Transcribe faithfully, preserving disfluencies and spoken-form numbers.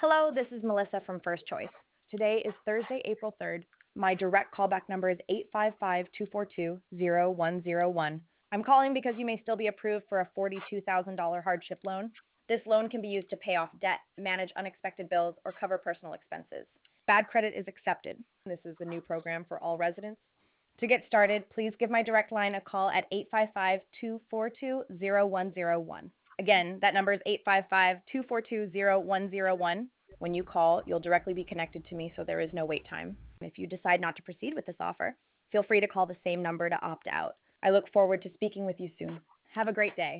Hello, this is Melissa from First Choice. Today is Thursday, April third. My direct callback number is eight five five, two four two, zero one zero one. I'm calling because you may still be approved for a forty-two thousand dollars hardship loan. This loan can be used to pay off debt, manage unexpected bills, or cover personal expenses. Bad credit is accepted. This is the new program for all residents. To get started, please give my direct line a call at eight five five, two four two, zero one zero one. Again, that number is eight five five, two four two, zero one zero one. When you call, you'll directly be connected to me, so there is no wait time. If you decide not to proceed with this offer, feel free to call the same number to opt out. I look forward to speaking with you soon. Have a great day.